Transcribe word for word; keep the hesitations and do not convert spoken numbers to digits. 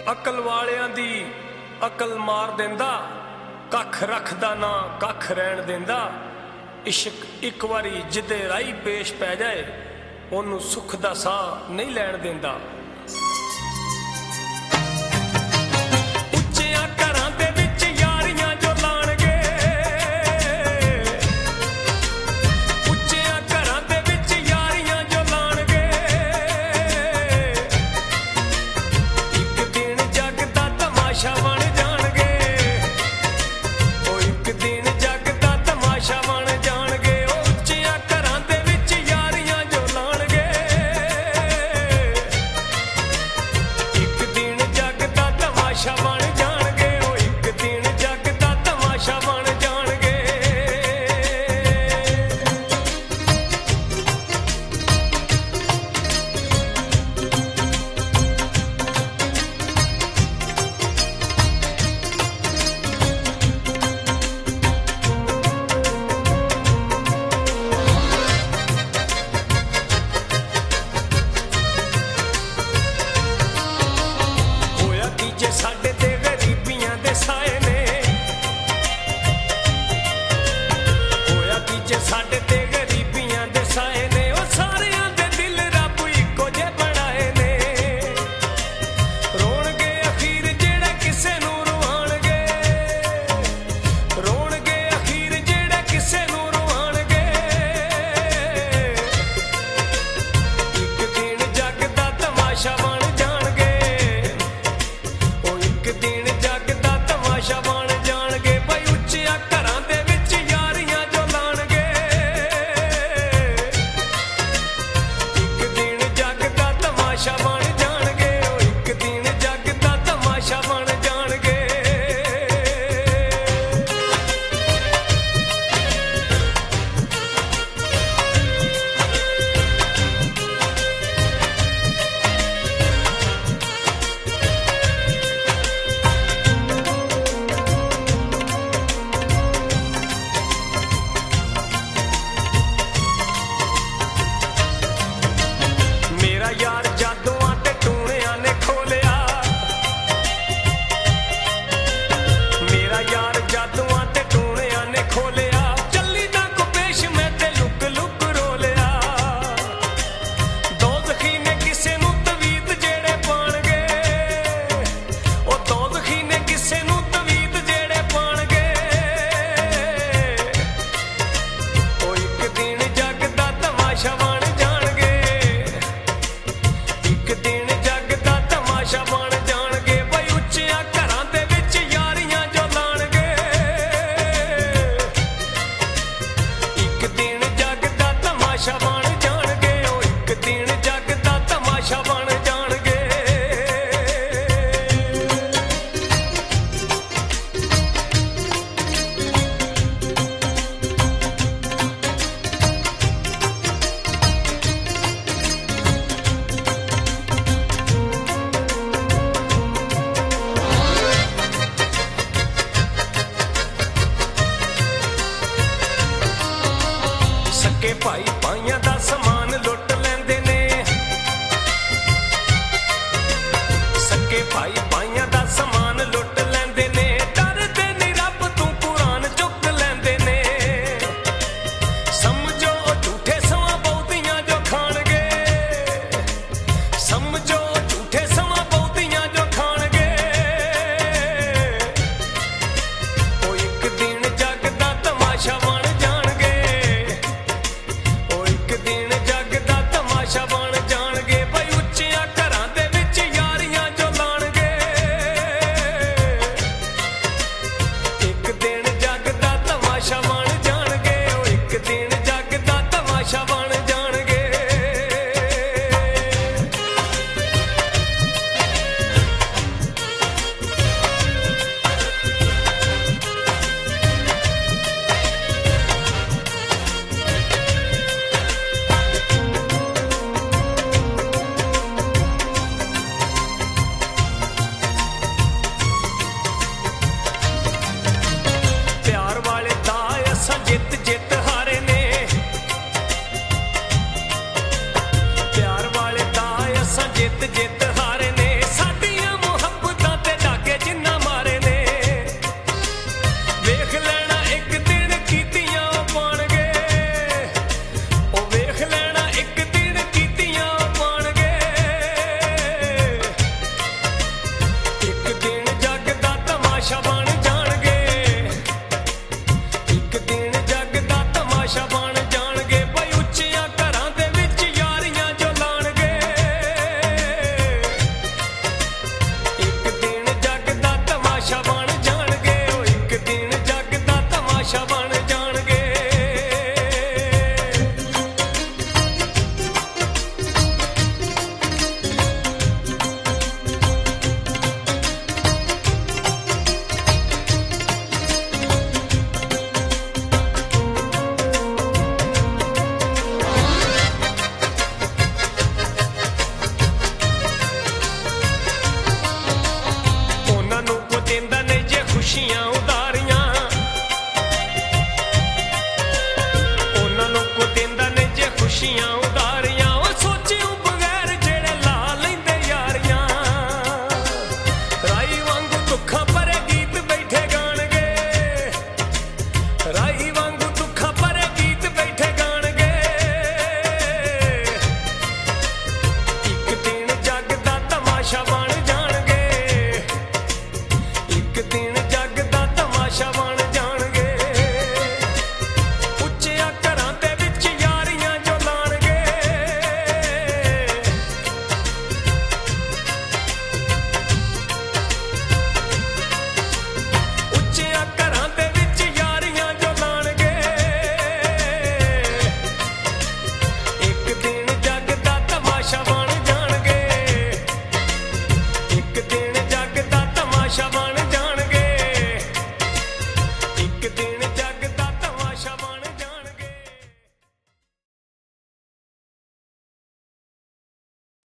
अकल वालियां दी अकल मार देंदा, कख रखदा ना कख रहन देंदा। इश्क एक वारी जिदे राही पेश पै जाए, ओनू सुख दा साह नहीं लैन देंदा। साडे ते गरीबियां दे साए ने होया कीजे साडे ते गरीबियां दे साए ने, ओ सारियां दे दिल रब इक्को जे बनाए ने। रोणगे अखीर जेड़े किसे नू रुआणगे, रोणगे अखीर जेड़े किसे नू रुआणगे। इक दिन जग दा तमाशा बन जाणगे, दिन जग दा तमाशा बन जाणगे। भाई उच्चिया घरां दे विच यारियां जो लाणगे, इक दिन जग दा तमाशा बन जाणगे, ओ इक दिन जग दा तमाशा बन जाणगे। यार जादुआं ते टूणियां ने खोलिया, मेरा यार जादुआं ते टूणियां ने खोलिया। चली ना को पेश मैं ते लुक लुक रोलिया। दोज़खी ने किसे नू तवीत जेड़े पाणगे, ओ दोज़खी ने किसे नू तवीत जेड़े पाणगे। ओ इक दिन जग दा तमाशा बन जाणगे, इक दिन जग दा तमाशा बन जाणगे। भाई उच्चिया घरां दे विच यारियां जो लाणगे, इक दिन जग दा तमाशा बन जाणगे, ओ इक दिन जग दा तमाशा बन जाणगे। सके भाई भाइयां दा समान लुट लैंदे ने, सके भाई भाई